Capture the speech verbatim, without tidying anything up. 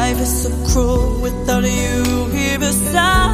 life is so cruel without you here beside